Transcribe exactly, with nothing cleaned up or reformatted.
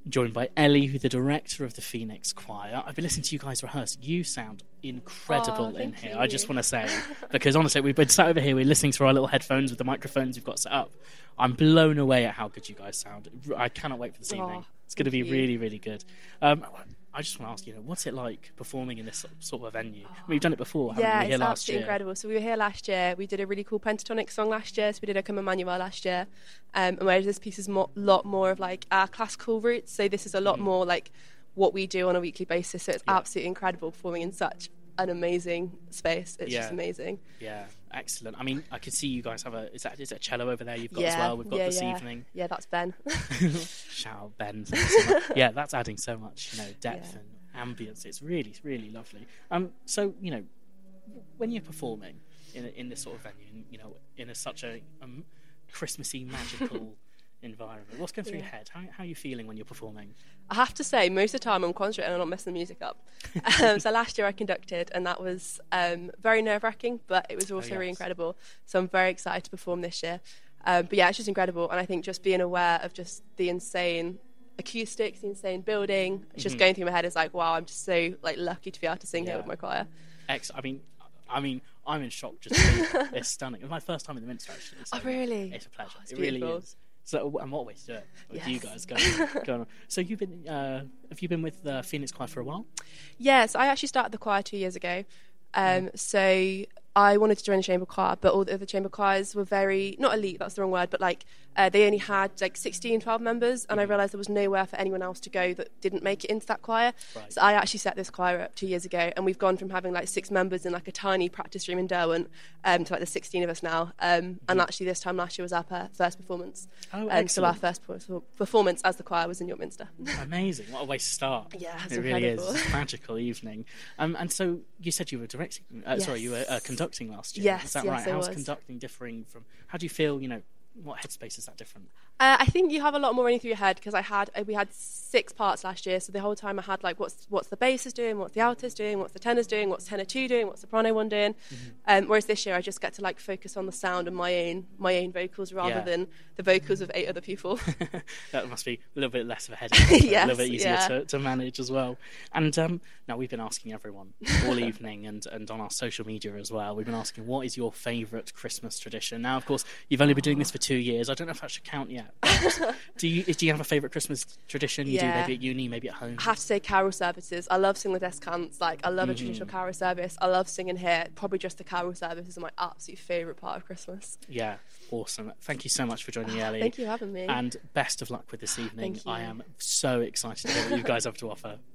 joined by Ellie, who's the director of the Phoenix Choir. I've been listening to you guys rehearse. You sound incredible oh, in here, you. I just want to say. Because honestly, we've been sat over here, we're listening through our little headphones with the microphones we've got set up. I'm blown away at how good you guys sound. I cannot wait for this evening. Oh, it's going to be you. really, really good. Um, I just want to ask you, know, what's it like performing in this sort of venue? I mean, we've done it before, haven't yeah, we? Here it's last absolutely year. incredible. So we were here last year. We did a really cool pentatonic song last year. So we did a Come Emmanuel last year. Um, and whereas this piece is a mo- lot more of like our classical roots. So this is a lot Mm. more like what we do on a weekly basis. So it's Yeah. absolutely incredible performing in such an amazing space. It's Yeah. just amazing. Yeah, excellent. I mean, I can see you guys have a, is that, is that a cello over there you've got yeah, as well? We've got yeah, this yeah. evening. Yeah, that's Ben. Shout out, Ben. Thanks so much. Yeah, that's adding so much, you know, depth Yeah. and ambience. It's really, really lovely. Um, so, you know, when you're performing in a, in this sort of venue, in, you know, in a, such a um, Christmassy, magical environment, what's going through Yeah. your head? How, how are you feeling when you're performing? I have to say, most of the time I'm concentrating and I'm not messing the music up. Um, so last year I conducted, and that was um, very nerve-wracking, but it was also yes. really incredible. So I'm very excited to perform this year. Um, but yeah, it's just incredible, and I think just being aware of just the insane acoustics, the insane building, it's just Mhm. going through my head is like, wow, I'm just so like lucky to be able to sing Yeah. here with my choir. Ex- I mean, I mean, I'm in shock just seeing it. It's stunning. It was my first time in the Minster, actually. So Oh, really? It's a pleasure. Oh, it's it really beautiful. is. So, and what a way to do it with you Yes. guys going, going on. So, you've been, uh, have you been with the Phoenix Choir for a while? Yes, I actually started the choir two years ago. Um, so I wanted to join the chamber choir, but all the other chamber choirs were very, not elite, that's the wrong word, but like uh, they only had like sixteen, twelve members, and I realised there was nowhere for anyone else to go that didn't make it into that choir. Right. So I actually set this choir up two years ago, and we've gone from having like six members in like a tiny practice room in Derwent um, to like the sixteen of us now. Um, and actually this time last year was our per- first performance. Oh, um, so our excellent. first per- performance as the choir was in York Minster. Amazing. What a way to start. Yeah, it's it really incredible. is. It's a magical evening. Um, and so you said you were directing, uh, Yes. sorry, you were uh, conducting last year. Yes, Is that yes, right? I How's was. conducting differing from, how do you feel, you know, what headspace is that different? Uh, I think you have a lot more running through your head because I had uh, we had six parts last year, so the whole time I had like what's what's the bassist doing, what's the alto's doing, what's the tenor's doing, what's tenor two doing, what's soprano one doing. Mm-hmm. Um, whereas this year I just get to like focus on the sound and my own my own vocals rather Yeah. than the vocals of eight other people. That must be a little bit less of a headache, a Yes, little bit easier yeah. to, to manage as well. And um, now we've been asking everyone all evening and, and on our social media as well, we've been asking what is your favourite Christmas tradition? Now, of course, you've only been doing this for two years. I don't know if that should count yet. but do you do you have a favourite Christmas tradition you Yeah. do maybe at uni, maybe at home? I have to say carol services. I love singing the descants. Like I love a Mhm. traditional carol service. I love singing here. Probably just the carol services are my absolute favourite part of Christmas. Yeah, awesome. Thank you so much for joining me, Ellie. Thank you for having me. And best of luck with this evening. Thank you. I am so excited to hear what you guys have to offer.